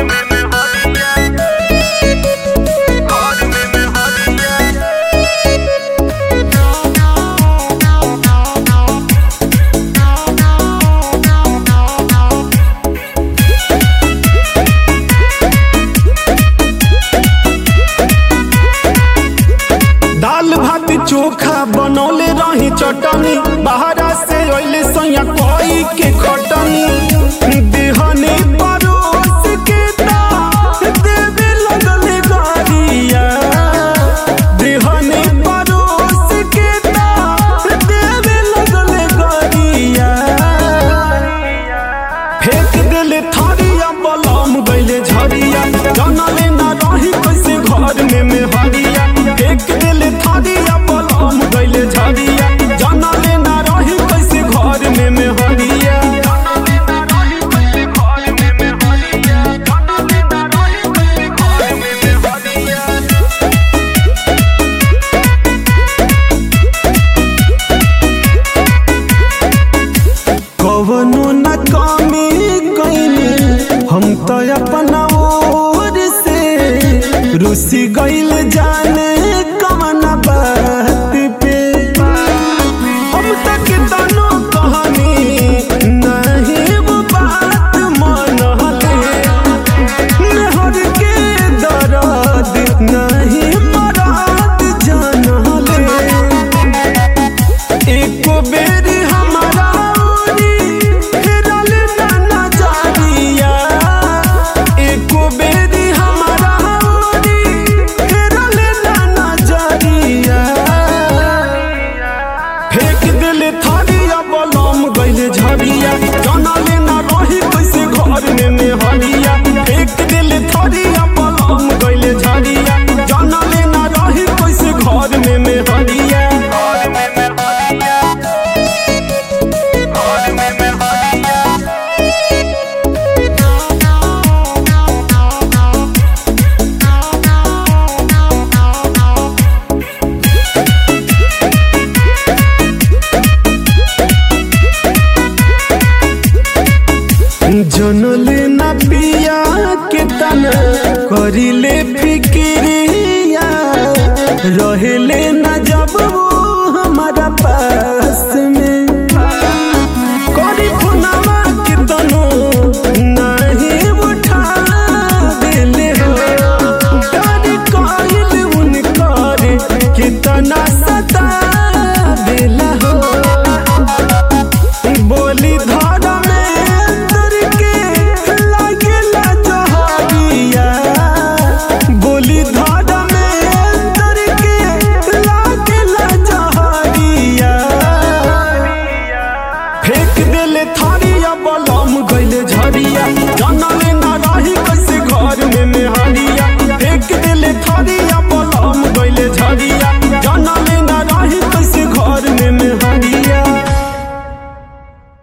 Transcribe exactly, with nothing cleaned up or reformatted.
दाल भात चोखा बनौले रही चटनी बाहरा से अइले सैया कोई के खटनी देहने परोस के ता देवे लगले गारिया देहने परोस के ता देवे लगले गारिया फेंक देले थारिया बलम गइले झरिया जानले ना रही कैसे घर में मेहरिया फेंक देले थारिया बलम गइले झरिया जानले ना रही कैसे घर में मेहरिया कवनो न कमी कइनी हम तो अपना ओर से रुसी गइल जाने कवन बात पे हम तक तनो कहानी नहीं वो बात मनले नहर के दर्द नहीं मराद जानले एको बेरी हमारा झरिया जानले ना रही कैसे घर में मेहरिया फेंक देले थारिया बलम गइले झरिया जानले ना रही कैसे घर में मेहरिया जनले ना पिया के तना करिले फिक्रिया रहेले ना जब वो हमारा पास में करी फुनावा के तनो नहीं उठा देले हो डर कइल उनकर कितना सता देला हो बोली धर थारिया बलम गइले झरिया